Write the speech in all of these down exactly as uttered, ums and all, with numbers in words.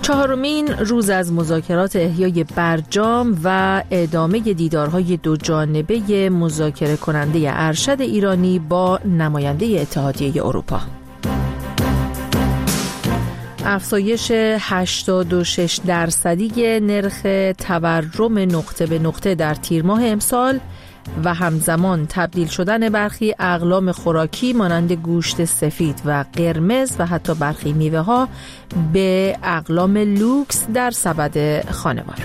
چهارمین روز از مذاکرات احیای برجام و ادامه دیدارهای دو جانبه مذاکره کننده ارشد ایرانی با نماینده اتحادیه اروپا. افزایش هشتاد و شش درصدی نرخ تورم نقطه به نقطه در تیر ماه امسال و همزمان تبدیل شدن برخی اقلام خوراکی مانند گوشت سفید و قرمز و حتی برخی میوه ها به اقلام لوکس در سبد خانوار.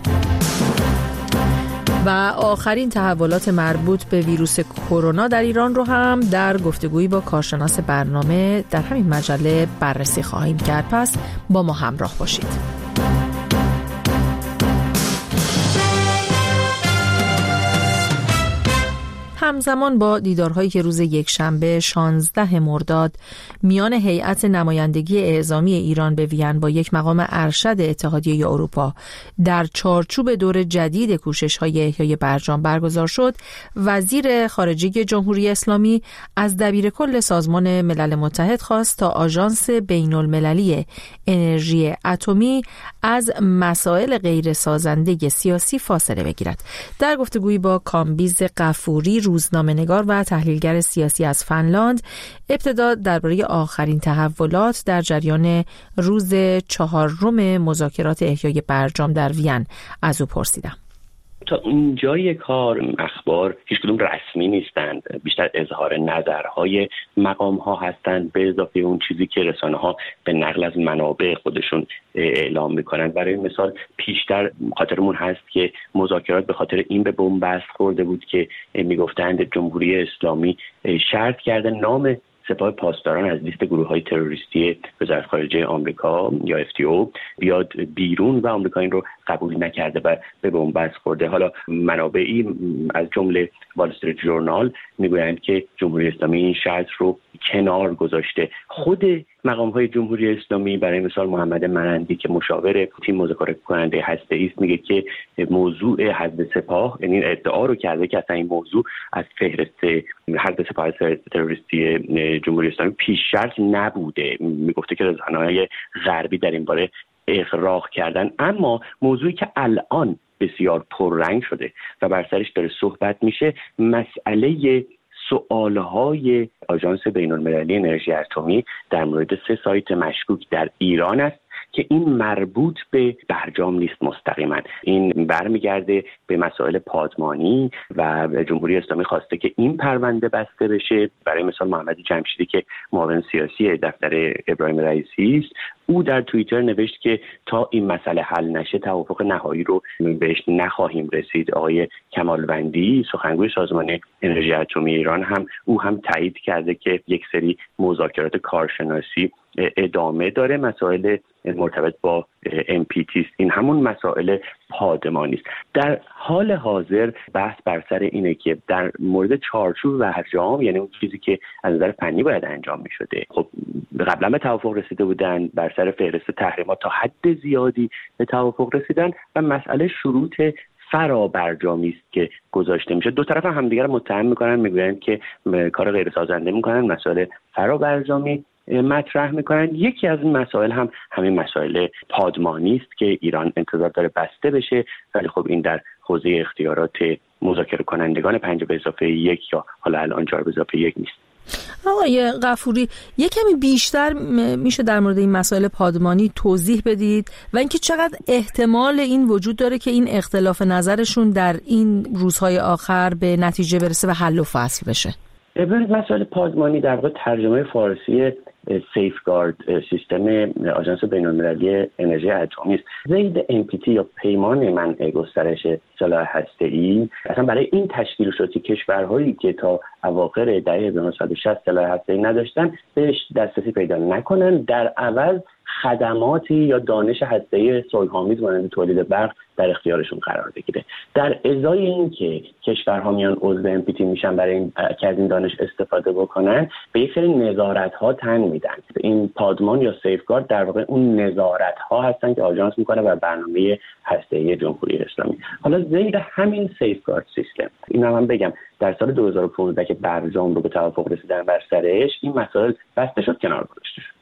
و آخرین تحولات مربوط به ویروس کرونا در ایران رو هم در گفتگویی با کارشناس برنامه در همین مجله بررسی خواهیم کرد. پس با ما همراه باشید. همزمان با دیدارهایی که روز یکشنبه شانزده مرداد میان هیئت نمایندگی اعزامی ایران به وین با یک مقام ارشد اتحادیه اروپا در چارچوب دور جدید کوشش‌های احیای برجام برگزار شد، وزیر خارجه جمهوری اسلامی از دبیرکل سازمان ملل متحد خواست تا آژانس بین‌المللی انرژی اتمی از مسائل غیر سازنده سیاسی فاصله بگیرد. در گفتگویی با کامبیز غفوری، روزنامه‌نگار و تحلیلگر سیاسی از فنلاند، ابتدا درباره آخرین تحولات در جریان روز چهارم مذاکرات احیای برجام در وین از او پرسیدم. تا اینجای کار اخبار هیچ کدوم رسمی نیستند، بیشتر اظهار نظرهای مقام ها هستند به اضافه اون چیزی که رسانه ها به نقل از منابع خودشون اعلام میکنند. برای مثال پیشتر خاطرمون هست که مذاکرات به خاطر این به بنبست خورده بود که میگفتند جمهوری اسلامی شرط کرده نام سپاه پاسداران از لیست گروه‌های تروریستی وزارت خارجه آمریکا یا اف تی او بیاد بیرون و آمریکا این رو قبول نکرده و به بنبست خورده. حالا منابعی از جمله وال استریت ژورنال میگویند که جمهوری اسلامی این شرط رو کنار گذاشته. خود مقام‌های جمهوری اسلامی برای مثال محمد مرندی که مشاور تیم مذاکره کننده هسته‌ای است میگه که موضوع حذف سپاه، یعنی ادعا رو کرده که اصلا این موضوع از فهرست حذف سپاه تروریستی جمهوری اسلامی پیش شرط نبوده. میگفته که رسانه‌های غربی در این باره اغراق کردن، اما موضوعی که الان بسیار پررنگ شده و بر سرش داره صحبت میشه مسئله سوالهای آژانس بین‌المللی انرژی اتمی در مورد سه سایت مشکوک در ایران است که این مربوط به برجام نیست مستقیما. این برمیگرده به مسائل پادمانی و جمهوری اسلامی خواسته که این پرونده بسته بشه. برای مثال محمد جمشیدی که معاون سیاسی دفتر ابراهیم رئیسی است، او در توییتر نوشت که تا این مسئله حل نشه توافق نهایی رو بهش نخواهیم رسید. آقای کمالوندی سخنگوی سازمان انرژی اتمی ایران هم او هم تایید کرده که یک سری مذاکرات کارشناسی ادامه داره. مسائل مرتبط با ام پی تی است، این همون مسائل پادمانی است. در حال حاضر بحث بر سر اینه که در مورد چارچوب برجام، یعنی اون چیزی که از نظر فنی باید انجام می شده، خب قبلا به توافق رسیده بودن، بر سر فهرست تحریمات تا حد زیادی به توافق رسیدن و مسئله شروط فرا برجامی است که گذاشته میشه. دو طرف هم همدیگر متهم میکنن، میگویند که کار غیر سازنده میکنن، مسئله فرا برجامی مطرح میکنن. یکی از این مسائل هم همین مسائل پادمانی است که ایران انتظار داره بسته بشه، ولی خب این در حوزه اختیارات مذاکره کنندگان پنج به اضافه یک یا حالا الان چهار به اضافه یک نیست. آقای غفوری، یک کمی بیشتر میشه در مورد این مسائل پادمانی توضیح بدید و اینکه چقدر احتمال این وجود داره که این اختلاف نظرشون در این روزهای آخر به نتیجه برسه و حل و فصل بشه؟ مسائل پادمانی در واقع ترجمه فارسی سیفگارد سیستم آژانس بین‌المللی انرژی اتمی است. زید ام پی تی یا پیمان منع گسترش سلاح هسته‌ای اصلا برای این تشکیل شد که کشورهایی که تا اواخر دهه هزار و نهصد و شصت سلاح هسته‌ای نداشتن بهش دسترسی پیدا نکنن، در عوض خدماتی یا دانش هسته‌ای صلح‌آمیز مانند تولید برق در اختیارشون قرار بگیره. در ازای این که کشورها میان عضو ام پی تی میشن برای این که از این دانش استفاده بکنن، به یک سری نظارت‌ها تن میدن. این پادمان یا سیفگارد در واقع اون نظارت‌ها هستن که آژانس میکنه بر برنامه هسته‌ای جمهوری اسلامی. حالا زیر همین سیفگارد سیستم اینا هم بگم در سال دو هزار و پانزده که برجام رو به توافق رسیدن بر سرش، این مسائل بسته شد، کنار گذاشته شد.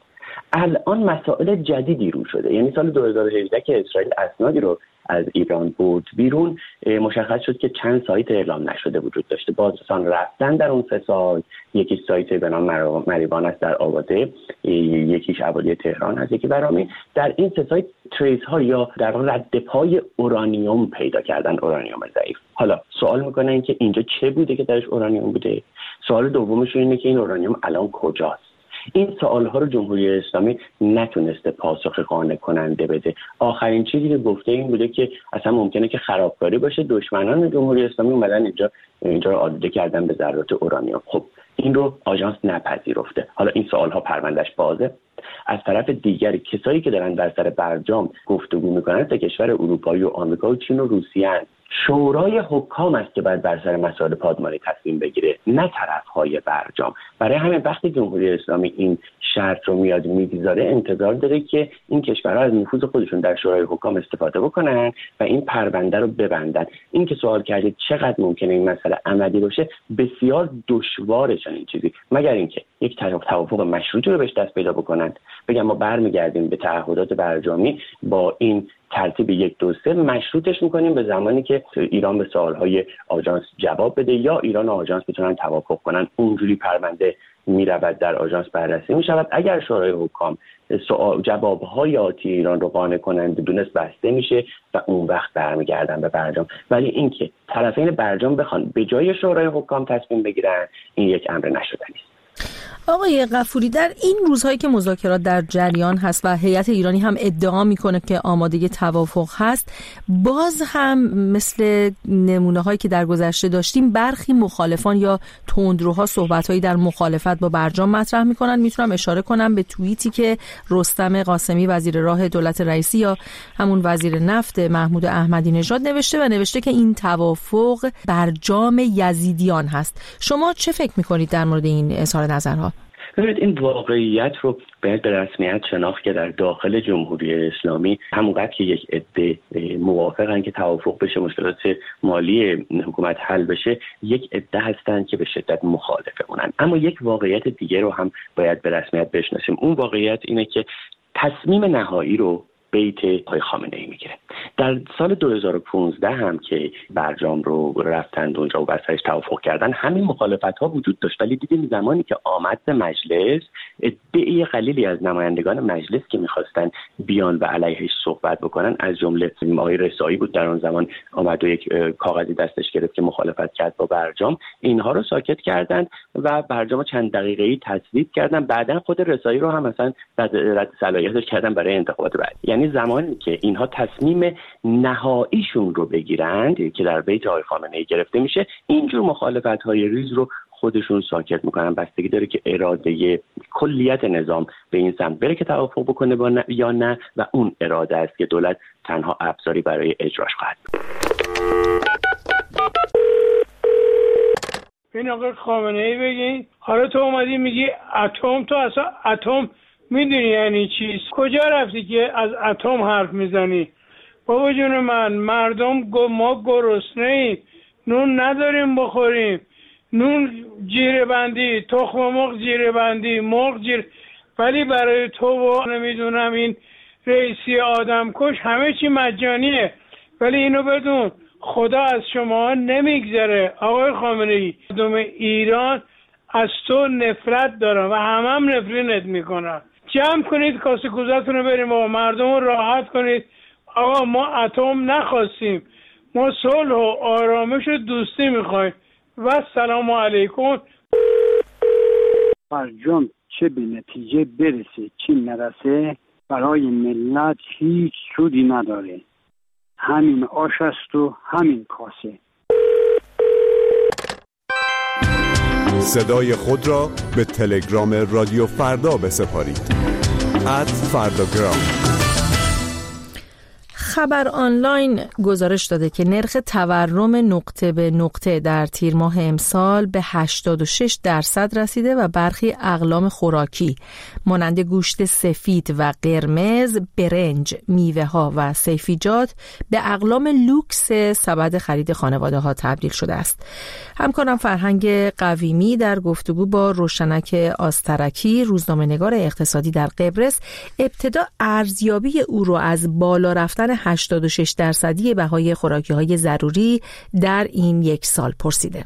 الان مسائل جدیدی رو شده. یعنی سال دو هزار و هجده که اسرائیل اسنادی رو از ایران برد بیرون، مشخص شد که چند سایت اعلام نشده وجود داشته. بازرسان رفتن در اون سه سایت، یکی سایت به نام مریوان است در آباده، یکیش ابولی تهران هست، یکی برامی. در این سه سایت تریس ها یا در واقع رد پای اورانیوم پیدا کردن، اورانیوم ضعیف. حالا سوال میکنن که اینجا چه بوده که درش اورانیوم بوده؟ سوال دومش اینه که این اورانیوم الان کجاست؟ این سوال‌ها رو جمهوری اسلامی نتونسته پاسخ قانع کننده بده. آخرین چیزی که گفته این بوده که اصلا ممکنه که خرابکاری باشه، دشمنان جمهوری اسلامی اومدن اینجا اینجا رو آلوده کردن به ذرات اورانیوم. خب این رو آژانس نپذیرفته. حالا این سوال‌ها پروندهش بازه. از طرف دیگری کسایی که دارن در سر برجام گفتگو میکنن تا کشور اروپایی و آمریکا و چین و روسیه هستند. شورای حکام است که باید بر سر مسائل پادمانی تصمیم بگیره، نه طرف‌های برجام. برای همین وقتی جمهوری اسلامی این شرط رو میاد میگذاره، انتظار داره که این کشورها از نفوذ خودشون در شورای حکام استفاده بکنن و این پرونده رو ببندن. این که سوال کردید چقدر ممکنه این مسئله عملی باشه، بسیار دشواره چنین چیزی، مگر اینکه یک توافق مشروطی رو بهش دست پیدا بکنن، بگم ما برمیگردیم به تعهدات برجامی با این ترتیب یک دو سه مشروطش میکنیم به زمانی که ایران به سوالهای آژانس جواب بده یا ایران و آژانس بتونن توافق کنن. اونجوری پرونده میرود در آژانس بررسی میشود. اگر شورای حکام سوال جوابهای آتی ایران رو قانع کننده دونست، بسته میشه و اون وقت برمیگردن به برجام. ولی اینکه طرفین برجام بخوان به جای شورای حکام تصمیم بگیرن، این یک امر نشدنی است. آقای غفوری، در این روزهایی که مذاکرات در جریان هست و هیئت ایرانی هم ادعا میکنه که آمادگی توافق هست، باز هم مثل نمونه هایی که در گذشته داشتیم برخی مخالفان یا تندروها صحبتهایی در مخالفت با برجام مطرح میکنن. میتونم اشاره کنم به توییتی که رستم قاسمی وزیر راه دولت رئیسی یا همون وزیر نفت محمود احمدی نژاد نوشته و نوشته که این توافق برجام یزیدیان هست. شما چه فکر میکنید در مورد این اظهار نظرها؟ ببینید، این واقعیت رو باید به رسمیت شناخت که در داخل جمهوری اسلامی همونقدر که یک عده موافقن که توافق بشه، مشکلات مالی حکومت حل بشه، یک عده هستن که به شدت مخالفه اونن. اما یک واقعیت دیگه رو هم باید به رسمیت بشناسیم. اون واقعیت اینه که تصمیم نهایی رو بیت آقای خامنه‌ای میگیره. در سال دو هزار و پانزده هم که برجام رو رفتند اونجا و بر سرش توافق کردن، همین مخالفت‌ها وجود داشت، ولی دیدیم زمانی که آمد به مجلس، عده‌ای قلیلی از نمایندگان مجلس که می‌خواستن بیان و علیهش صحبت بکنن، از جمله آقای رسایی بود در اون زمان، آمد و یک کاغذی دستش گرفت که مخالفت کرد با برجام، اینها رو ساکت کردند و برجام چند دقیقه‌ای تصویب کردن. بعداً خود رسایی رو هم مثلا رد صلاحیتش کردن برای انتخابات بعد. یعنی زمانی که اینها تصمیم نهاییشون رو بگیرند که در بیت آقای خامنه‌ای گرفته میشه، اینجور مخالفت‌های ریز رو خودشون ساکت میکنن. بستگی داره که اراده کلیت نظام به این سمت بره که توافق بکنه با نه یا نه، و اون اراده است که دولت تنها ابزاری برای اجراش خواهد. این آقای خامنه‌ای بگین، حالا تو اومدی میگی اتم، تو اصلا اتم میدونی یعنی چیست؟ کجا رفتی که از اتم حرف میزنی؟ بابا جون من، مردم ما گرسنه ایم، نون نداریم بخوریم، نون جیره بندی، تخم مرغ جیره بندی، مرغ جیره، ولی برای تو و نمیدونم این رئیسی آدم کش همه چی مجانیه. ولی اینو بدون، خدا از شما نمیگذره آقای خامنه‌ای. مردم ایران از تو نفرت دارن و همه هم نفرینت میکنن. جمع کنید کاسه کوزتون رو بریم و مردم رو راحت کنید. آقا ما اتم نخواستیم، ما صلح و آرامش و دوستی میخوایم و سلام علیکم. برجام چه به نتیجه برسه چی نرسه، برای ملت هیچ سودی نداره. همین آش است و همین کاسه. صدای خود را به تلگرام رادیو فردا بسپارید. ات فرداگرام. خبر آنلاین گزارش داده که نرخ تورم نقطه به نقطه در تیر ماه امسال به هشتاد و شش درصد رسیده و برخی اقلام خوراکی مانند گوشت سفید و قرمز، برنج، میوه ها و سبزیجات به اقلام لوکس سبد خرید خانواده ها تبدیل شده است. همکارم فرهنگ قویمی در گفتگو با روشنک آسترکی، روزنامه‌نگار اقتصادی در قبرس، ابتدا ارزیابی او را از بالا رفتن هشتاد و شش درصدی بهای خوراکی‌های ضروری در این یک سال پرسیده.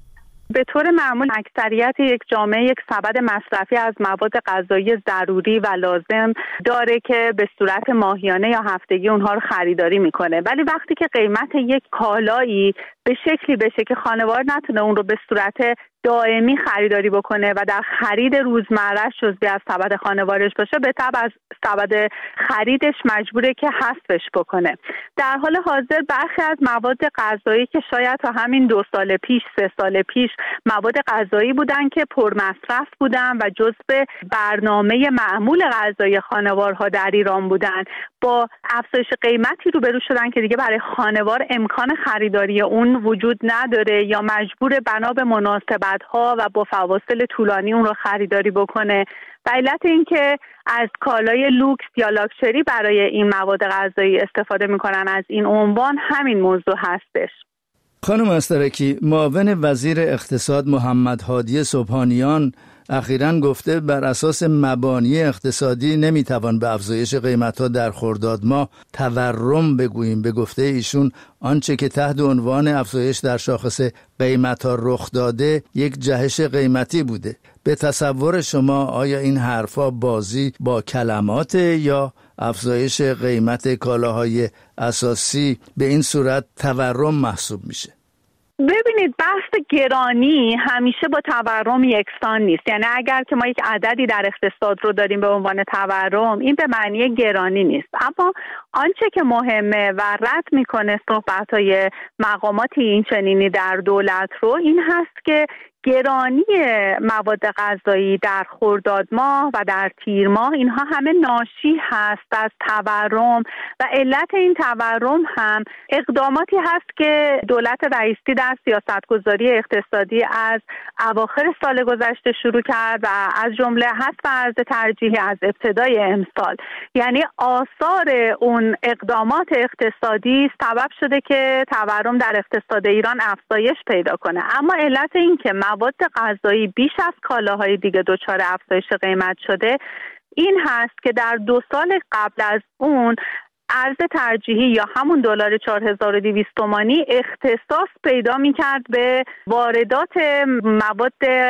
به طور معمول اکثریت یک جامعه یک سبد مصرفی از مواد غذایی ضروری و لازم داره که به صورت ماهیانه یا هفتگی اونها رو خریداری میکنه، ولی وقتی که قیمت یک کالایی به شکلی بشه که خانوار نتونه اون رو به صورت دائمی خریداری بکنه و در خرید روزمره‌اش جزئی از سبد خانوارش باشه، به تبع از سبد خریدش مجبوره که حذفش بکنه. در حال حاضر برخی از مواد غذایی که شاید تا همین دو سال پیش، سه سال پیش مواد غذایی بودن که پرمصرف بودن و جزء برنامه معمول غذایی خانوارها در ایران بودن، با افزایش قیمتی روبرو شدن که دیگه برای خانوار امکان خریداری اون وجود نداره یا مجبور بنا به مناسبت‌ها و با فواصل طولانی اون رو خریداری بکنه. و علت این که از کالای لوکس یا لاکچری برای این مواد غذایی استفاده میکنن از این عنوان همین موضوع هستش. خانم آسترکی، معاون وزیر اقتصاد محمد هادی سبحانیان اخیراً گفته بر اساس مبانی اقتصادی نمیتوان به افزایش قیمت‌ها در خرداد ماه تورم بگوییم. به گفته ایشون آنچه که تحت عنوان افزایش در شاخص قیمت‌ها رخ داده یک جهش قیمتی بوده. به تصور شما آیا این حرفا بازی با کلمات یا افزایش قیمت کالاهای اساسی به این صورت تورم محسوب میشه؟ ببینید، بحث گرانی همیشه با تورم یکسان نیست. یعنی اگر که ما یک عددی در اقتصاد رو داریم به عنوان تورم، این به معنی گرانی نیست. اما آنچه که مهمه و رد میکنه صحبت‌های مقامات این چنینی در دولت رو، این هست که گرانی مواد غذایی در خرداد ماه و در تیر ماه اینها همه ناشی هست از تورم و علت این تورم هم اقداماتی هست که دولت رئیسی در سیاستگذاری اقتصادی از اواخر سال گذشته شروع کرد و از جمله حذف ارز ترجیحی از ابتدای امسال. یعنی آثار اون اقدامات اقتصادی سبب شده که تورم در اقتصاد ایران افزایش پیدا کنه. اما علت این که مواد غذایی بیش از کالاهای دیگه دچار افزایش قیمت شده این هست که در دو سال قبل از اون ارز ترجیحی یا همون دلار چهار هزار و دویست تومانی اختصاص پیدا می‌کرد به واردات مواد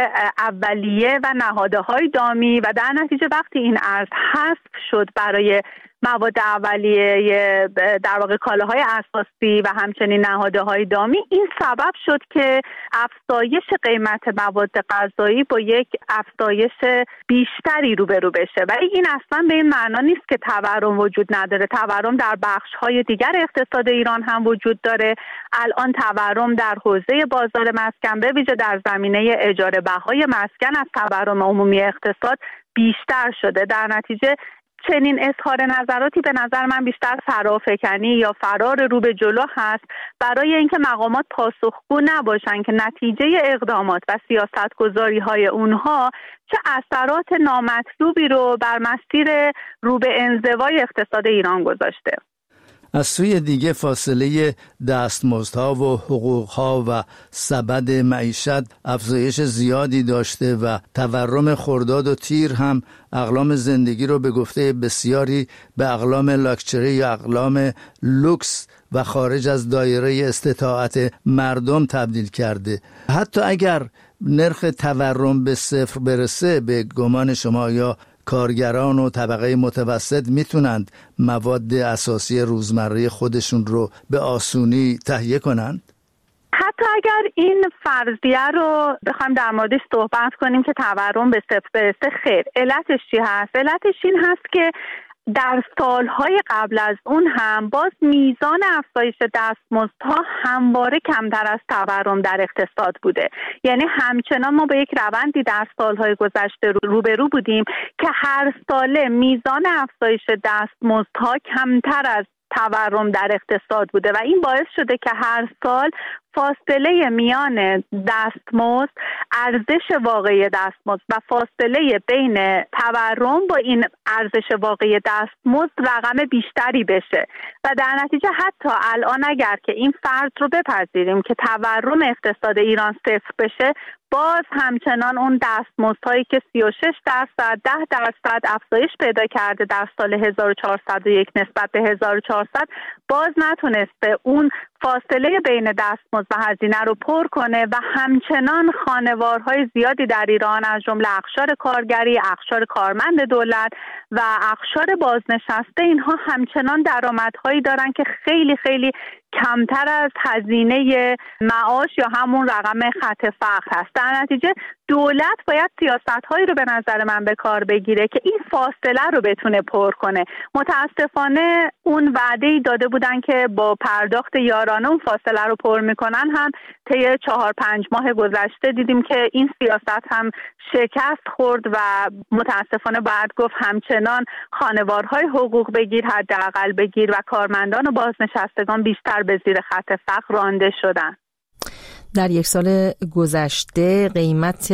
اولیه و نهادهای دامی و در نتیجه وقتی این ارز حذف شد برای مواد اولیه در واقع کالاهای اساسی و همچنین نهادهای دامی، این سبب شد که افزایش قیمت مواد غذایی با یک افزایش بیشتری روبرو بشه. ولی این اصلا به این معنا نیست که تورم وجود نداره. تورم در بخش‌های دیگر اقتصاد ایران هم وجود داره. الان تورم در حوزه بازار مسکن به ویژه در زمینه اجاره بهای مسکن از تورم عمومی اقتصاد بیشتر شده. در نتیجه چنین اظهار نظراتی به نظر من بیشتر فرافکنی یا فرار رو به جلو هست برای اینکه مقامات پاسخگو نباشن که نتیجه اقدامات و سیاستگذاری‌های اونها چه اثرات نامطلوبی رو بر مسیر رو به انزوای اقتصاد ایران گذاشته. از سوی دیگه فاصله دستمزدها و حقوقها و سبد معیشت افزایش زیادی داشته و تورم خرداد و تیر هم اقلام زندگی رو به گفته بسیاری به اقلام لاکچری یا اقلام لوکس و خارج از دایره استطاعت مردم تبدیل کرده. حتی اگر نرخ تورم به صفر برسه، به گمان شما یا کارگران و طبقه متوسط میتونند مواد اساسی روزمره خودشون رو به آسونی تهیه کنند؟ حتی اگر این فرضیه رو بخوایم در موردش صحبت کنیم که تورم به صفر برسه، خیر. علتش چی هست؟ علتش این هست که در سالهای قبل از اون هم باز میزان افزایش دستمزدها همواره کمتر از تورم در اقتصاد بوده. یعنی همچنان ما به یک روندی در سالهای گذشته روبرو بودیم که هر ساله میزان افزایش دستمزدها کمتر از تورم در اقتصاد بوده و این باعث شده که هر سال فاصله میان دستمزد، ارزش واقعی دستمزد و فاصله بین تورم با این ارزش واقعی دستمزد رقم بیشتری بشه و در نتیجه حتی الان اگر که این فرض رو بپذیریم که تورم اقتصاد ایران صفر بشه، باز همچنان اون دستمزدهایی که سی و شش درصد، ده درصد افزایش پیدا کرده در سال هزار و چهارصد و یک نسبت به هزار و چهارصد، باز نتونسته اون فاصله بین دستمزد و هزینه رو پر کنه و همچنان خانوارهای زیادی در ایران از جمله اقشار کارگری، اقشار کارمند دولت و اقشار بازنشسته، اینها همچنان درآمدهایی دارن که خیلی خیلی کمتر از هزینه معاش یا همون رقم خط فقر هست. در نتیجه دولت باید سیاست‌هایی رو به نظر من به کار بگیره که این فاصله رو بتونه پر کنه. متاسفانه اون وعده‌ای داده بودن که با پرداخت یارانه اون فاصله رو پر میکنن، هم طی چهار پنج ماه گذشته دیدیم که این سیاست هم شکست خورد و متاسفانه باید گفت همچنان خانوارهای حقوق بگیر، حداقل بگیر و کارمندان و بازنشستگان بیشتر به زیر خط فقر رانده شدن. در یک سال گذشته قیمت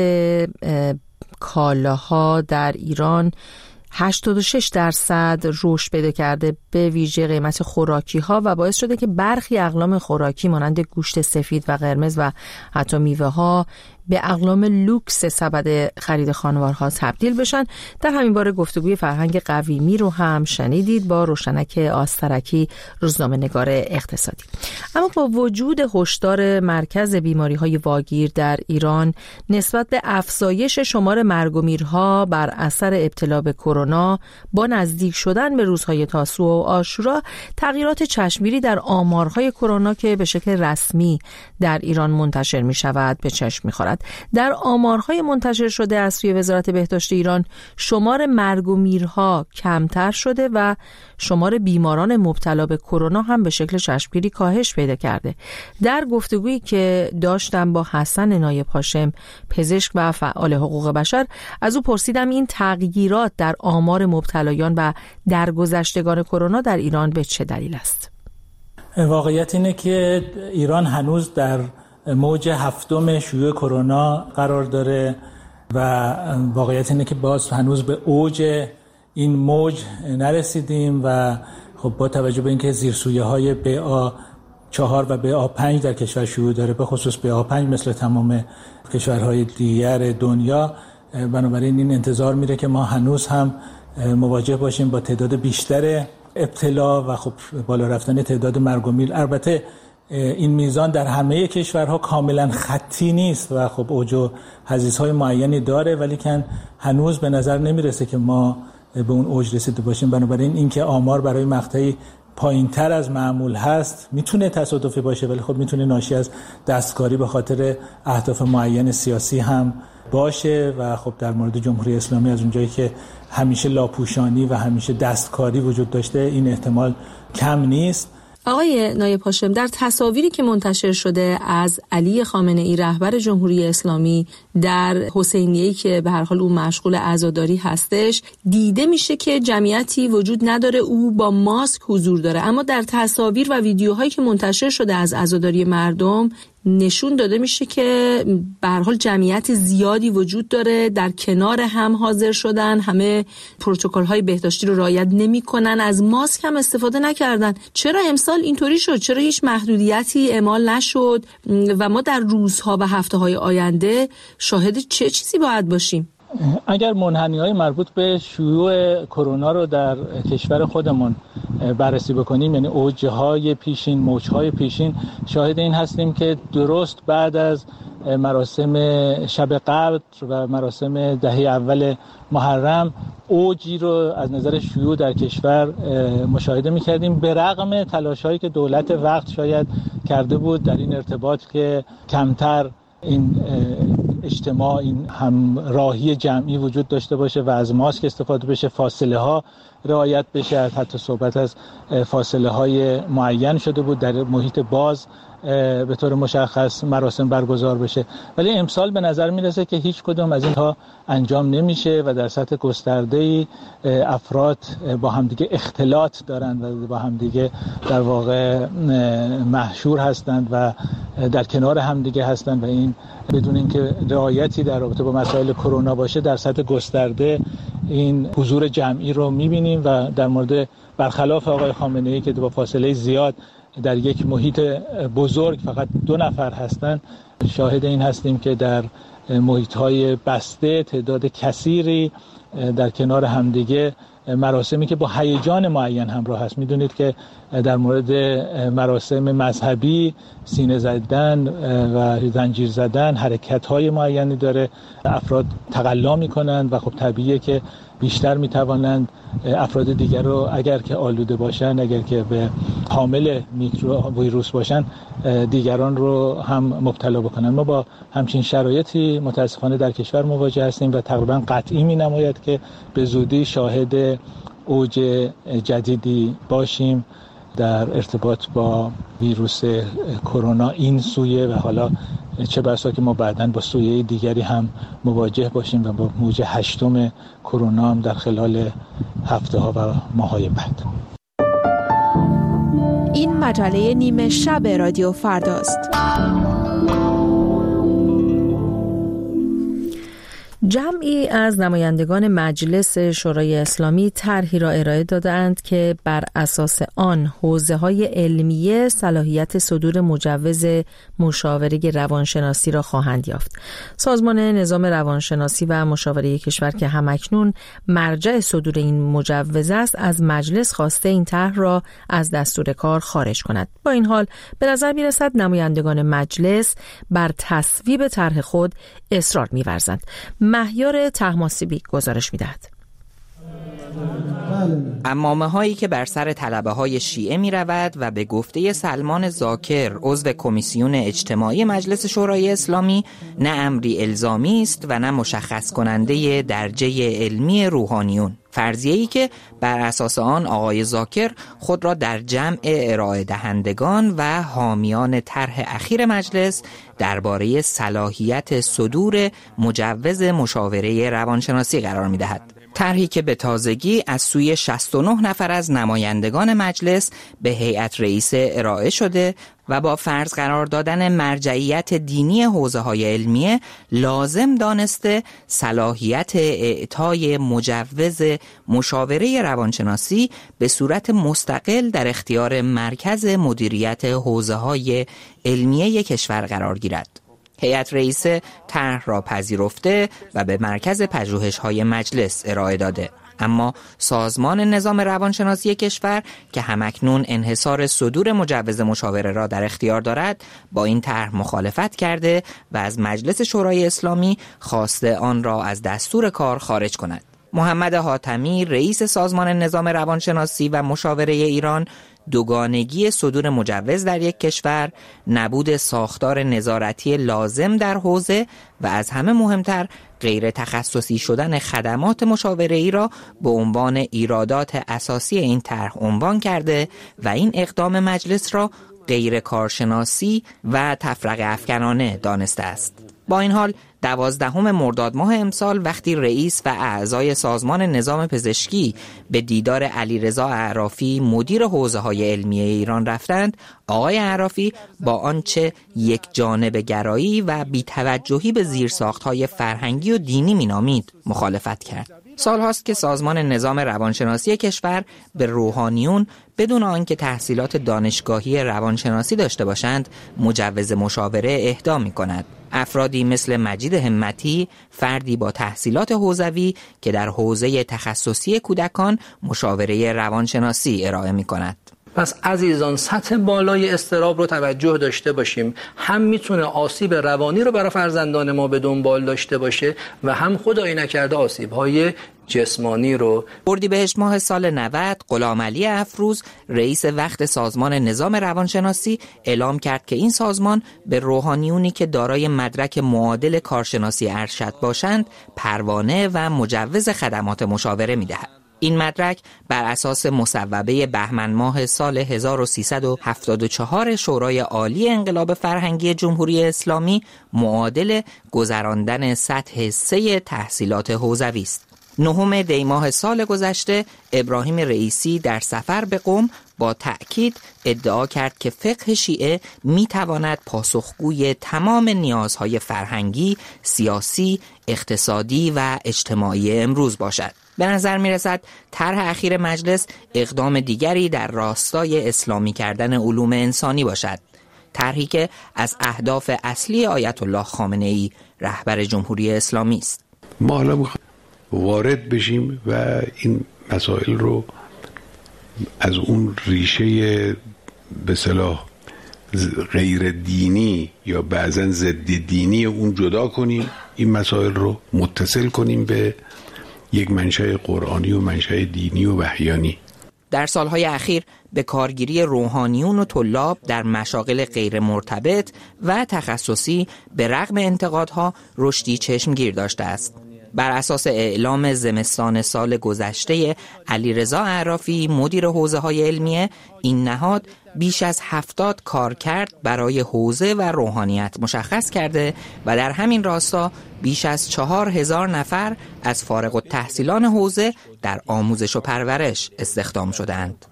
کالاها در ایران هشتاد و شش درصد رشد پیدا کرده، به ویژه قیمت خوراکی ها، و باعث شده که برخی اقلام خوراکی مانند گوشت سفید و قرمز و حتی میوه ها به اقلام لوکس سبد خرید خانوارها تبدیل بشن. در همین باره گفتگوی فرهنگ قویمی رو هم شنیدید با روشنک آسترکی، روزنامه‌نگار اقتصادی. اما با وجود هشدار مرکز بیماری‌های واگیر در ایران نسبت به افزایش شمار مرگ و میرها بر اثر ابتلا به کرونا با نزدیک شدن به روزهای تاسوع و عاشورا، تغییرات چشمگیری در آمارهای کرونا که به شکل رسمی در ایران منتشر می‌شود به چشم می‌خورد. در آمارهای منتشر شده از سوی وزارت بهداشت ایران، شمار مرگ و میرها کمتر شده و شمار بیماران مبتلا به کرونا هم به شکل چشمگیری کاهش پیدا کرده. در گفتگویی که داشتم با حسن نایب هاشم، پزشک و فعال حقوق بشر، از او پرسیدم این تغییرات در آمار مبتلایان و درگذشتگان کرونا در ایران به چه دلیل است؟ واقعیت اینه که ایران هنوز در موج هفتم شیوع کرونا قرار داره و واقعیت اینه که باز هنوز به اوج این موج نرسیدیم و خب با توجه به اینکه زیرسویه های بی آ چهار و بی آ پنج در کشور شیوع داره، به خصوص بی آ پنج مثل تمام کشورهای دیگر دنیا، بنابراین این انتظار میره که ما هنوز هم مواجه باشیم با تعداد بیشتر ابتلا و خب بالا رفتن تعداد مرگ و میر. البته این میزان در همه کشورها کاملا خطی نیست و خب اوج و حضیض‌های معینی داره، ولی که هنوز به نظر نمیرسه که ما به اون اوج رسیده باشیم. بنابراین اینکه آمار برای مقطعی پایین‌تر از معمول هست میتونه تصادفی باشه، ولی خب میتونه ناشی از دستکاری به خاطر اهداف معین سیاسی هم باشه و خب در مورد جمهوری اسلامی از اونجایی که همیشه لاپوشانی و همیشه دستکاری وجود داشته، این احتمال کم نیست. آقای نایب هاشم، در تصاویری که منتشر شده از علی خامنه ای رهبر جمهوری اسلامی در حسینیه‌ای که به هر حال او مشغول عزاداری هستش، دیده میشه که جمعیتی وجود نداره، او با ماسک حضور داره، اما در تصاویر و ویدیوهایی که منتشر شده از عزاداری مردم نشون داده میشه که به هر حال جمعیت زیادی وجود داره، در کنار هم حاضر شدن، همه پروتکل‌های بهداشتی رو رعایت نمی‌کنن، از ماسک هم استفاده نکردن. چرا امسال اینطوری شد؟ چرا هیچ محدودیتی اعمال نشد و ما در روزها و هفته‌های آینده شاهد چه چیزی باید باشیم؟ اگر منحنی‌های مربوط به شیوع کرونا رو در کشور خودمون بررسی بکنیم، یعنی اوج‌های پیشین، موج‌های پیشین، شاهد این هستیم که درست بعد از مراسم شب قدر و مراسم دهه اول محرم اوجی رو از نظر شیوع در کشور مشاهده می‌کردیم، به رغم تلاش‌هایی که دولت وقت شاید کرده بود در این ارتباط که کمتر این اجتماع، این همراهی جمعی وجود داشته باشه و از ماسک استفاده بشه، فاصله ها رعایت بشه، حتی صحبت از فاصله های معین شده بود در محیط باز به طور مشخص مراسم برگزار بشه. ولی امسال به نظر میرسه که هیچ کدوم از اینها انجام نمیشه و در سطح گسترده‌ای افراد با همدیگه اختلاط دارند و با همدیگه در واقع محشور هستند و در کنار همدیگه هستند و این بدون اینکه رعایتی در رابطه با مسائل کرونا باشه در سطح گسترده این حضور جمعی رو میبینیم و در مورد برخلاف آقای خامنه‌ای که با فاصله زیاد در یک محیط بزرگ فقط دو نفر هستند، شاهد این هستیم که در محیط‌های بسته تعداد کثیری در کنار همدیگه مراسمی که با هیجان معین همراه هست. میدونید که در مورد مراسم مذهبی سینه زدن و زنجیر زدن حرکت‌های معینی داره، افراد تقلا می‌کنند و خب طبیعیه که بیشتر می‌توانند افراد دیگر رو اگر که آلوده باشن، اگر که به حامل میکرو ویروس باشن، دیگران رو هم مبتلا بکنن. ما با همچین شرایطی متاسفانه در کشور مواجه هستیم و تقریبا قطعی می‌نماید که به زودی شاهد اوج جدیدی باشیم در ارتباط با ویروس کرونا این سویه و حالا چه بسا که ما بعداً با سویه دیگری هم مواجه باشیم و با موج هشتم کرونا هم در خلال هفته ها و ماهای بعد. این مجله نیمه شب رادیو فرداست. جمعی از نمایندگان مجلس شورای اسلامی طرحی را ارائه دادند که بر اساس آن حوزه‌های علمیه صلاحیت صدور مجوز مشاوره روانشناسی را خواهند یافت. سازمان نظام روانشناسی و مشاوره کشور که همکنون مرجع صدور این مجوز است، از مجلس خواسته این طرح را از دستور کار خارج کند. با این حال به نظر می‌رسد نمایندگان مجلس بر تصویب طرح خود اصرار می‌ورزند. مهیار طهماسبی گزارش می‌دهد. عمامه هایی که بر سر طلبه های شیعه می رود و به گفته سلمان زاکر عضو کمیسیون اجتماعی مجلس شورای اسلامی نه امری الزامی است و نه مشخص کننده درجه علمی روحانیون، فرضیه‌ای که بر اساس آن آقای زاکر خود را در جمع ارائه دهندگان و حامیان طرح اخیر مجلس درباره صلاحیت صدور مجوز مشاوره روانشناسی قرار می‌دهد. طرحی که به تازگی از سوی شصت و نه نفر از نمایندگان مجلس به هیئت رئیسه ارائه شده و با فرض قرار دادن مرجعیت دینی حوزه‌های علمیه لازم دانسته صلاحیت اعطای مجوز مشاوره روانشناسی به صورت مستقل در اختیار مرکز مدیریت حوزه‌های علمیه کشور قرار گیرد. هیئت رئیسه طرح را پذیرفته و به مرکز پژوهش‌های مجلس ارائه داده، اما سازمان نظام روانشناسی کشور که همکنون انحصار صدور مجوز مشاوره را در اختیار دارد با این طرح مخالفت کرده و از مجلس شورای اسلامی خواسته آن را از دستور کار خارج کند. محمد حاتمی رئیس سازمان نظام روانشناسی و مشاوره ایران دوگانگی صدور مجوز در یک کشور، نبود ساختار نظارتی لازم در حوزه و از همه مهمتر غیر تخصصی شدن خدمات مشاوره‌ای را به عنوان ایرادات اساسی این طرح عنوان کرده و این اقدام مجلس را غیر کارشناسی و تفرقه افکنانه دانسته است. با این حال دوازدهم مرداد ماه امسال وقتی رئیس و اعضای سازمان نظام پزشکی به دیدار علیرضا اعرافی مدیر حوزه‌های علمی ایران رفتند، آقای اعرافی با آنچه یک جانب گرایی و بی‌توجهی به زیرساخت‌های فرهنگی و دینی مینامید مخالفت کرد. سال هاست که سازمان نظام روانشناسی کشور به روحانیون بدون آنکه تحصیلات دانشگاهی روانشناسی داشته باشند مجوز مشاوره اهدا می‌کند. افرادی مثل مجید همتی، فردی با تحصیلات حوزوی که در حوزه تخصصی کودکان مشاوره روانشناسی ارائه می‌کند. پس عزیزان سطح بالای اضطراب رو توجه داشته باشیم. هم میتونه آسیب روانی رو برای فرزندان ما به دنبال داشته باشه و هم خدایی نکرده آسیب‌های جسمانی رو. اردیبهشت ماه سال نود غلامعلی افروز رئیس وقت سازمان نظام روانشناسی اعلام کرد که این سازمان به روحانیونی که دارای مدرک معادل کارشناسی ارشد باشند پروانه و مجوز خدمات مشاوره می‌دهد. این مدرک بر اساس مصوبه بهمن ماه سال هزار و سیصد و هفتاد و چهار شورای عالی انقلاب فرهنگی جمهوری اسلامی معادل گذراندن سطح سه تحصیلات حوزوی است. نهم دی ماه سال گذشته ابراهیم رئیسی در سفر به قم با تأکید ادعا کرد که فقه شیعه میتواند پاسخگوی تمام نیازهای فرهنگی، سیاسی، اقتصادی و اجتماعی امروز باشد. به نظر میرسد طرح اخیر مجلس اقدام دیگری در راستای اسلامی کردن علوم انسانی باشد. طرحی که از اهداف اصلی آیت الله خامنه‌ای رهبر جمهوری اسلامی است. ما حالا میخوایم وارد بشیم و این مسائل رو از اون ریشه به اصطلاح غیر دینی یا بعضن ضد دینی اون جدا کنیم، این مسائل رو متصل کنیم به یک منشأ قرآنی و منشأ دینی و وحیانی. در سالهای اخیر به کارگیری روحانیون و طلاب در مشاغل غیر مرتبط و تخصصی به رغم انتقادها رشدی چشمگیر داشته است. بر اساس اعلام زمستان سال گذشته علیرضا عرافی مدیر حوزه‌های علمیه، این نهاد بیش از هفتاد کارکرد برای حوزه و روحانیت مشخص کرده و در همین راستا بیش از چهار هزار نفر از فارغ التحصیلان حوزه در آموزش و پرورش استخدام شدند.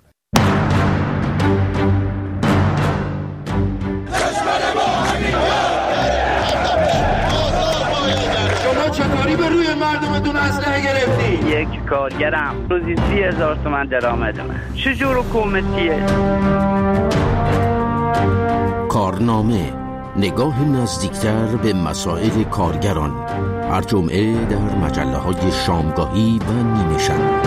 چطوری به روی مردمتون اسلحه گرفتی؟ یک کارگرم روزی سی هزار تومن درآمدمه. چجور حکومتیه؟ کارنامه، نگاه نزدیکتر به مسائل کارگران، هر جمعه در مجله های شامگاهی و نیمه شب.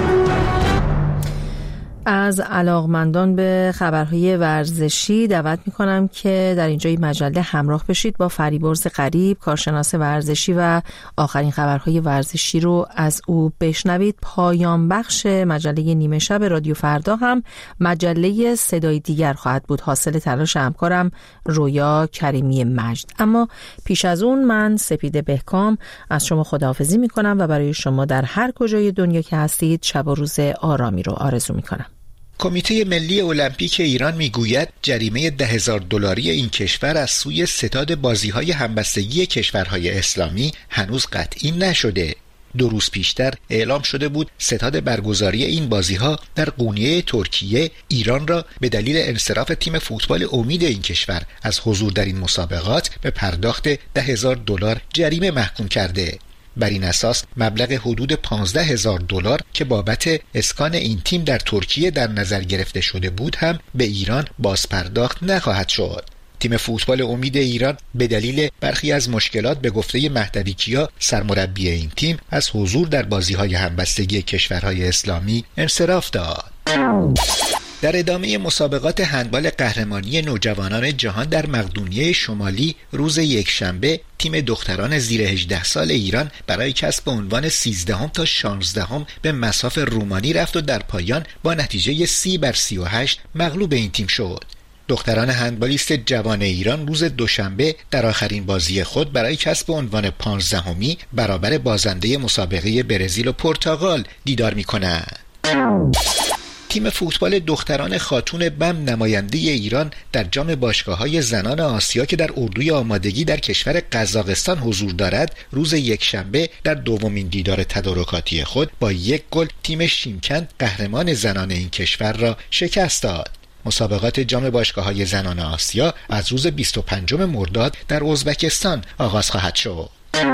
از علاقمندان به خبرهای ورزشی دعوت میکنم که در اینجای مجله همراه بشید با فریبرز غریب، کارشناس ورزشی، و آخرین خبرهای ورزشی رو از او بشنوید. پایان بخش مجله نیمه شب رادیو فردا هم مجله صدای دیگر خواهد بود، حاصل تلاش همکارم رویا کریمی مجد. اما پیش از اون من سپیده بهکام از شما خداحافظی میکنم و برای شما در هر کجای دنیا که هستید شب و روز آرامی رو آرزو میکنم. کمیته ملی المپیک ایران میگوید جریمه ده هزار دلاری این کشور از سوی ستاد بازی‌های همبستگی کشورهای اسلامی هنوز قطعی نشده. دو روز پیشتر اعلام شده بود ستاد برگزاری این بازی‌ها در قونیه ترکیه ایران را به دلیل انصراف تیم فوتبال امید این کشور از حضور در این مسابقات به پرداخت ده هزار دلار جریمه محکوم کرده. بر این اساس مبلغ حدود پانزده هزار دلار که بابت اسکان این تیم در ترکیه در نظر گرفته شده بود هم به ایران بازپرداخت نخواهد شد. تیم فوتبال امید ایران به دلیل برخی از مشکلات به گفته مهدوی کیا سرمربی این تیم از حضور در بازی‌های همبستگی کشورهای اسلامی انصراف داد. در ادامه مسابقات هندبال قهرمانی نوجوانان جهان در مقدونیه شمالی روز یکشنبه تیم دختران زیر هجده سال ایران برای کسب عنوان سیزدهم تا شانزدهم به مصاف رومانی رفت و در پایان با نتیجه سی بر سی و هشت مغلوب این تیم شد. دختران هندبالیست جوان ایران روز دوشنبه در آخرین بازی خود برای کسب عنوان پانزدهمی برابر بازنده مسابقه برزیل و پرتغال دیدار می‌کنند. تیم فوتبال دختران خاتون بم نماینده ایران در جام باشگاه‌های زنان آسیا که در اردوی آمادگی در کشور قزاقستان حضور دارد روز یکشنبه در دومین دیدار تدارکاتی خود با یک گل تیم شیمکند قهرمان زنان این کشور را شکست داد. مسابقات جام باشگاه‌های زنان آسیا از روز بیست و پنجم مرداد در ازبکستان آغاز خواهد شد.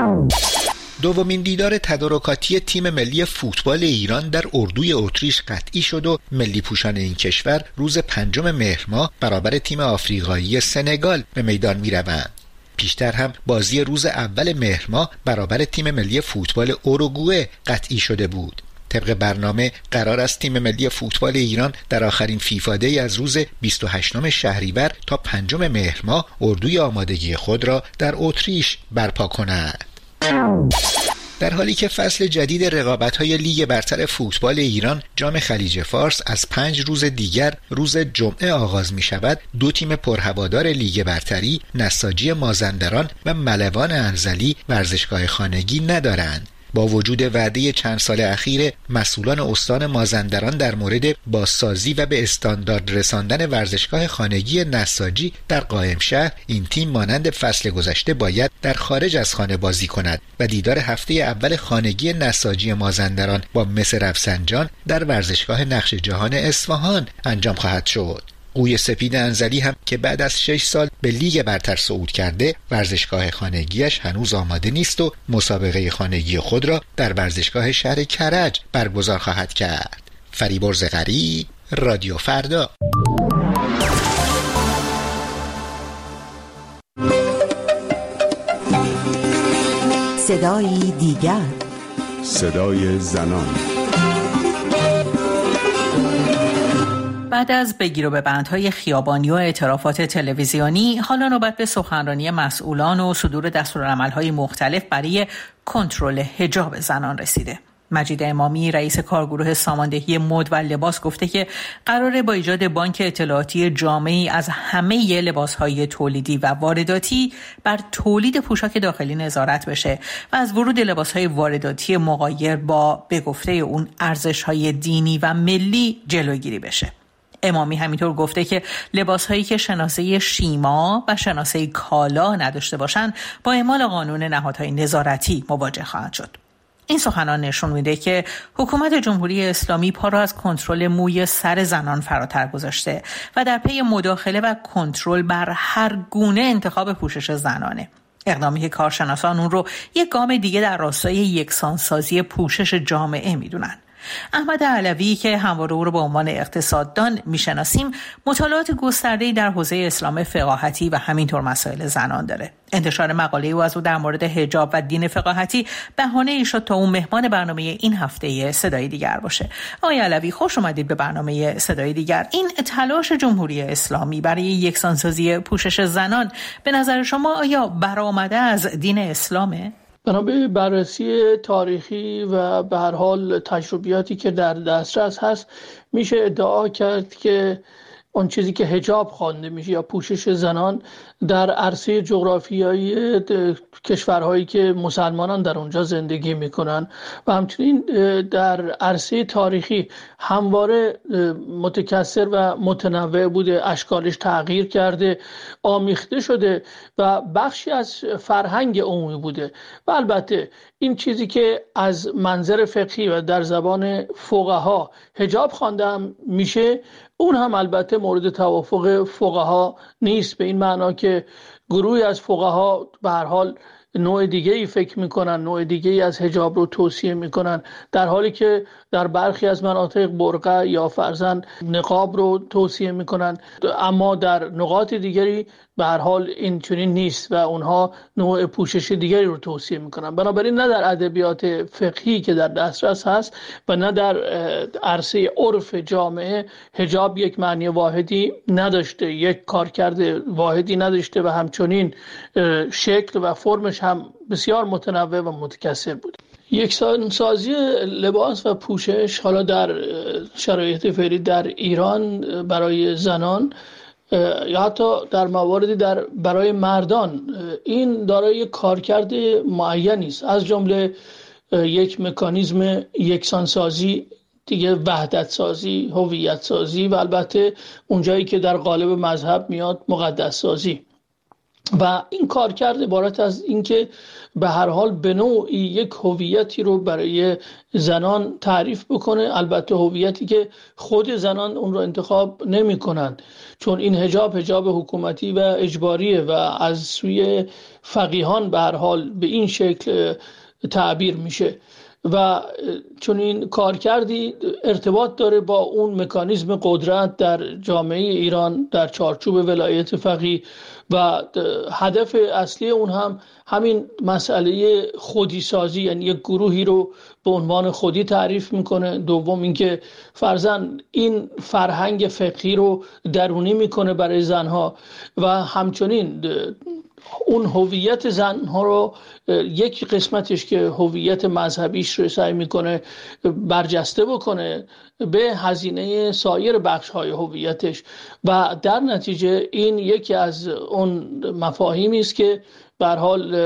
دومین دیدار تدارکاتی تیم ملی فوتبال ایران در اردوی اتریش قطعی شد و ملی پوشان این کشور روز پنجم مهر ماه برابر تیم آفریقایی سنگال به میدان می روند. پیشتر هم بازی روز اول مهر ماه برابر تیم ملی فوتبال اوروگوئه قطعی شده بود. طبق برنامه قرار است تیم ملی فوتبال ایران در آخرین فیفا دی از روز بیست و هشتم شهریور تا پنجم مهر ماه اردوی آمادگی خود را در اتریش برپا کند. در حالی که فصل جدید رقابت‌های لیگ برتر فوتبال ایران جام خلیج فارس از پنج روز دیگر روز جمعه آغاز می شود، دو تیم پرهوادار لیگ برتری، نساجی مازندران و ملوان انزلی ورزشگاه خانگی ندارند. با وجود وعده چند سال اخیر مسئولان استان مازندران در مورد بازسازی و به استاندارد رساندن ورزشگاه خانگی نساجی در قائمشهر، این تیم مانند فصل گذشته باید در خارج از خانه بازی کند و دیدار هفته اول خانگی نساجی مازندران با مس رفسنجان در ورزشگاه نقش جهان اصفهان انجام خواهد شد. قوی سپید انزلی هم که بعد از شش سال به لیگ برتر صعود کرده، ورزشگاه خانگیش هنوز آماده نیست و مسابقه خانگی خود را در ورزشگاه شهر کرج برگزار خواهد کرد. فریبرز غریب، رادیو فردا. صدای دیگر، صدای زنان. بعد از بگیر و ببندهای خیابانی و اعترافات تلویزیونی، حالا نوبت به سخنرانی مسئولان و صدور دستورالعمل‌های مختلف برای کنترل حجاب زنان رسیده. مجید امامی رئیس کارگروه ساماندهی مد و لباس گفته که قراره با ایجاد بانک اطلاعاتی جامعی از همه لباسهای تولیدی و وارداتی بر تولید پوشاک داخلی نظارت بشه و از ورود لباسهای وارداتی مغایر با به گفته اون ارزش‌های دینی و ملی جلوگیری بشه. امامی همینطور گفته که لباسهایی که شناسه شیما و شناسه کالا نداشته باشند با اعمال قانون نهادهای نظارتی مواجه خواهند شد. این سخنان نشون میده که حکومت جمهوری اسلامی پا را از کنترل موی سر زنان فراتر گذاشته و در پی مداخله و کنترل بر هر گونه انتخاب پوشش زنانه. اقدامی که کارشناسان اون رو یک گام دیگه در راستای یکسانسازی پوشش جامعه میدونن. احمد علوی که همواره او رو به عنوان اقتصاددان میشناسیم، مطالعات گسترده‌ای در حوزه اسلام فقاهتی و همینطور مسائل زنان داره. انتشار مقاله او از او در مورد حجاب و دین فقاهتی بهانه ای شد تا اون مهمان برنامه این هفته صدای دیگر باشه. آقای علوی، خوش اومدید به برنامه صدای دیگر. این تلاش جمهوری اسلامی برای یکسانسازی پوشش زنان به نظر شما آیا برآمده از دین اسلامه؟ بنا به بررسی تاریخی و به هر حال تجربیاتی که در دسترس هست، میشه ادعا کرد که اون چیزی که حجاب خوانده میشه یا پوشش زنان در عرصه جغرافیایی کشورهایی که مسلمانان در اونجا زندگی میکنن و همچنین در عرصه تاریخی همواره متکثر و متنوع بوده، اشکالش تغییر کرده، آمیخته شده و بخشی از فرهنگ عمومی بوده. و البته این چیزی که از منظر فقهی و در زبان فقها حجاب خوانده میشه، اون هم البته مورد توافق فقها نیست، به این معنا که گروهی از فقها به هر حال نوع دیگه ای فکر میکنن، نوع دیگه ای از حجاب رو توصیه میکنن، در حالی که در برخی از مناطق برقع یا فرضاً نقاب رو توصیه میکنن، اما در نقاط دیگری به هر حال این چنین نیست و اونها نوع پوشش دیگری رو توصیه میکنن. بنابراین نه در ادبیات فقهی که در دسترس هست و نه در عرصه عرف جامعه حجاب یک معنی واحدی نداشته، یک کارکرد واحدی نداشته و همچنین شکل و فرمش هم بسیار متنوع و متکثر بود. یکسانسازی لباس و پوشش حالا در شرایط فعلی در ایران برای زنان یا حتی در مواردی در برای مردان این دارای کارکرد معینی است، از جمله یک مکانیزم یکسانسازی، دیگه وحدت سازی، هویت سازی و البته اونجایی که در قالب مذهب میاد مقدس سازی. و این کارکرد عبارت از اینکه به هر حال به نوعی یک هویتی رو برای زنان تعریف بکنه، البته هویتی که خود زنان اون رو انتخاب نمی کنن، چون این حجاب حجاب حکومتی و اجباریه و از سوی فقیهان به هر حال به این شکل تعبیر میشه و چون این کارکردی ارتباط داره با اون مکانیزم قدرت در جامعه ایران در چارچوب ولایت فقیه و هدف اصلی اون هم همین مسئله خودی سازی، یعنی یک گروهی رو به عنوان خودی تعریف میکنه. دوم اینکه فرضاً این فرهنگ فقهی رو درونی میکنه برای زنها و همچنین اون هویت زنها رو یک قسمتش که هویت مذهبیش رو سعی میکنه برجسته بکنه به هزینه سایر بخش‌های هویتش و در نتیجه این یکی از اون مفاهیمی است که به هر حال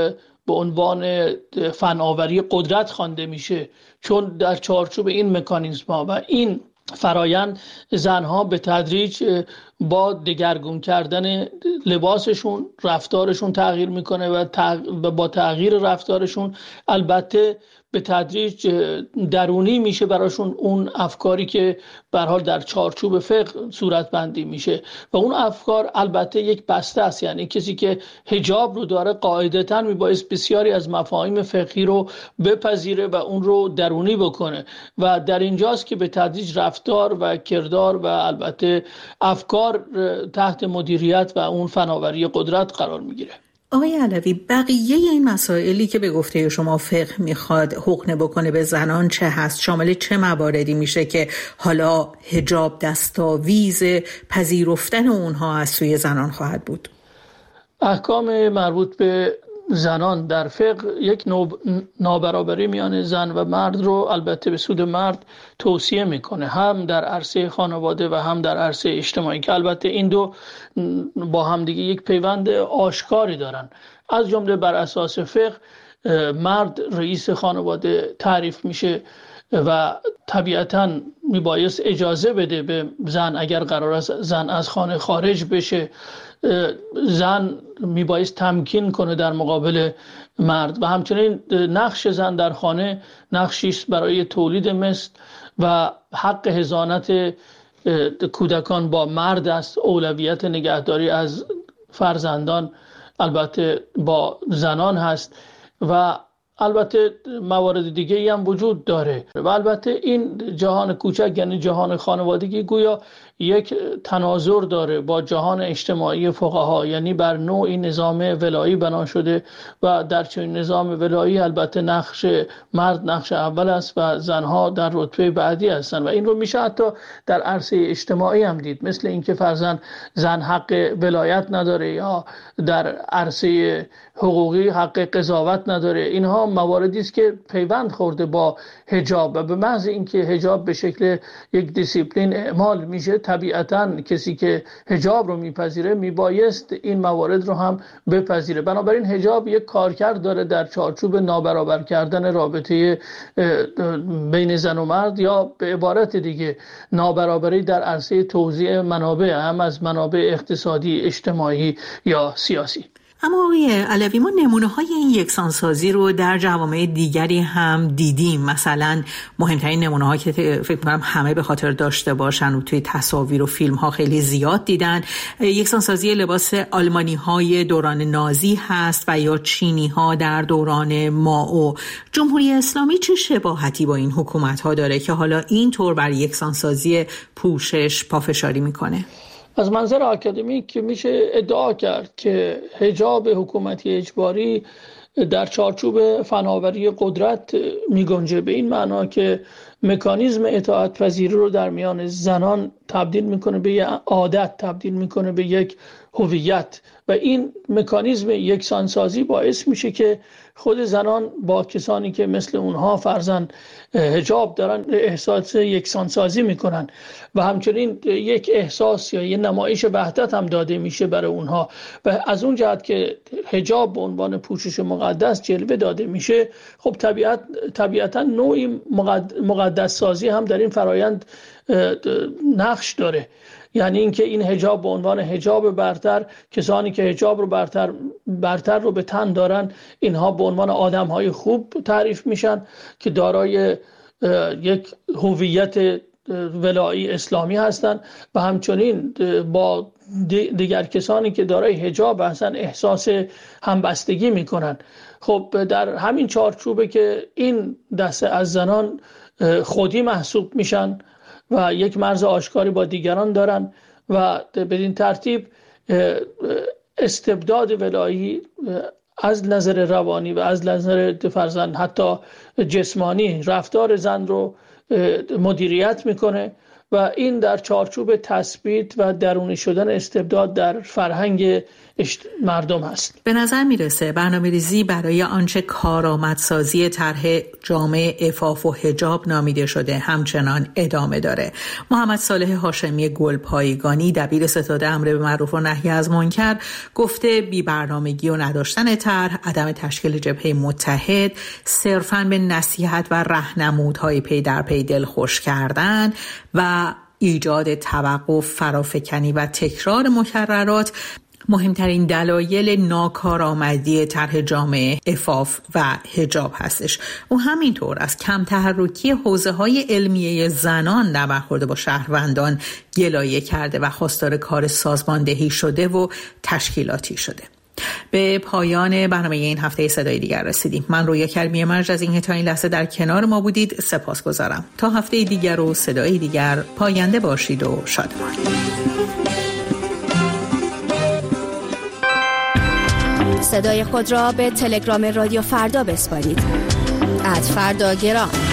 به عنوان فناوری قدرت خوانده میشه، چون در چارچوب این مکانیزم‌ها و این فرایند زنها به تدریج با دگرگون کردن لباسشون رفتارشون تغییر میکنه و با تغییر رفتارشون البته به تدریج درونی میشه براشون اون افکاری که به هر حال در چارچوب فقه صورت بندی میشه و اون افکار البته یک بسته است. یعنی کسی که حجاب رو داره قاعدتاً میبایست بسیاری از مفاهیم فقهی رو بپذیره و اون رو درونی بکنه و در اینجاست که به تدریج رفتار و کردار و البته افکار تحت مدیریت و اون فناوری قدرت قرار میگیره. آقای علوی، بقیه این مسائلی که به گفته شما فقه میخواد حقنه بکنه به زنان چه هست؟ شامل چه مواردی میشه که حالا حجاب دستاویز پذیرفتن اونها از سوی زنان خواهد بود؟ احکام مربوط به زنان در فقه یک نابرابری میان زن و مرد رو البته به سود مرد توصیه میکنه، هم در عرصه خانواده و هم در عرصه اجتماعی، که البته این دو با هم دیگه یک پیوند آشکاری دارن. از جمله بر اساس فقه مرد رئیس خانواده تعریف میشه و طبیعتاً میبایست اجازه بده به زن اگر قرار است زن از خانه خارج بشه. زن میبایست تمکین کنه در مقابل مرد و همچنین نقش زن در خانه نقشیست برای تولید مثل و حق حضانت کودکان با مرد است. اولویت نگهداری از فرزندان البته با زنان هست و البته موارد دیگه هم وجود داره و البته این جهان کوچک یعنی جهان خانوادگی گویا یک تناظر داره با جهان اجتماعی فقها، یعنی بر نوعی نظام ولایی بنا شده و در چنین نظام ولایی البته نقش مرد نقش اول است و زنها در رتبه بعدی هستند و این رو میشه حتی در عرصه اجتماعی هم دید، مثل اینکه فرضاً زن حق ولایت نداره یا در عرصه حقوقی حق قضاوت نداره. اینها مواردی است که پیوند خورده با حجاب و به محض اینکه حجاب به شکل یک دیسیپلین اعمال میشه طبیعتاً کسی که حجاب رو میپذیره میبایست این موارد رو هم بپذیره. بنابراین حجاب یک کارکرد داره در چارچوب نابرابر کردن رابطه بین زن و مرد یا به عبارت دیگه نابرابری در عرصه توزیع منابع، هم از منابع اقتصادی، اجتماعی یا سیاسی. اما آقای علوی، ما نمونه های این یکسانسازی رو در جوامع دیگری هم دیدیم. مثلا مهمترین نمونه ها که فکر کنم همه به خاطر داشته باشن و توی تصاویر و فیلم ها خیلی زیاد دیدن، یکسانسازی لباس آلمانی های دوران نازی هست و یا چینی ها در دوران مائو. جمهوری اسلامی چه شباهتی با این حکومت ها داره که حالا اینطور بر یکسانسازی پوشش پافشاری میکنه؟ از منظر آکادمیک میشه ادعا کرد که حجاب حکومتی اجباری در چارچوب فناوری قدرت میگنجه، به این معنا که مکانیزم اطاعت پذیری رو در میان زنان تبدیل میکنه به یک عادت، تبدیل میکنه به یک هویت و این مکانیزم یکسانسازی باعث میشه که خود زنان با کسانی که مثل اونها فرضاً حجاب دارن احساس یکسانسازی میکنن و همچنین یک احساس یا یه نمایش وحدت هم داده میشه برای اونها و از اون جهت که حجاب به عنوان پوشش مقدس جلوه داده میشه، خب طبیعت طبیعتا نوعی مقدس سازی هم در این فرایند نقش داره. یعنی اینکه این حجاب به عنوان حجاب برتر، کسانی که حجاب رو برتر برتر رو به تن دارن اینها به عنوان آدم‌های خوب تعریف میشن که دارای یک هویت ولایی اسلامی هستند و همچنین با دیگر کسانی که دارای حجاب هستن احساس همبستگی میکنن. خب در همین چارچوبه که این دسته از زنان خودی محسوب میشن و یک مرز آشکاری با دیگران دارن و بدین ترتیب استبداد ولایی از نظر روانی و از نظر فرزند حتی جسمانی رفتار زن رو مدیریت میکنه و این در چارچوب تثبیت و درونی شدن استبداد در فرهنگ مردم هست. به نظر میرسه برنامه‌ریزی برای آنچه کارآمدسازی طرح جامعه عفاف و حجاب نامیده شده همچنان ادامه داره. محمد صالح هاشمی گلپایگانی دبیر ستاد امر به معروف و نهی از منکر گفته بی برنامگی و نداشتن طرح، عدم تشکیل جبهه متحد، صرفاً به نصیحت و راهنمودهای پی در پی دلخوش کردن و ایجاد توقف، فرافکنی و تکرار مکررات مهمترین دلایل ناکارآمدی طرح جامعه عفاف و حجاب هستش. و همینطور از کم تحرکی حوزه‌های علمیه زنان در برخورد با شهروندان گلایه کرده و خواستار کار سازماندهی شده و تشکیلاتی شده. به پایان برنامه این هفته صدای دیگر رسیدیم. من رویا کریمی مرج از این تا این لحظه در کنار ما بودید سپاسگزارم. تا هفته دیگر و صدای دیگر پاینده باشید و شادمان. صدای خود را به تلگرام رادیو فردا بسپارید. ات فردا گرام.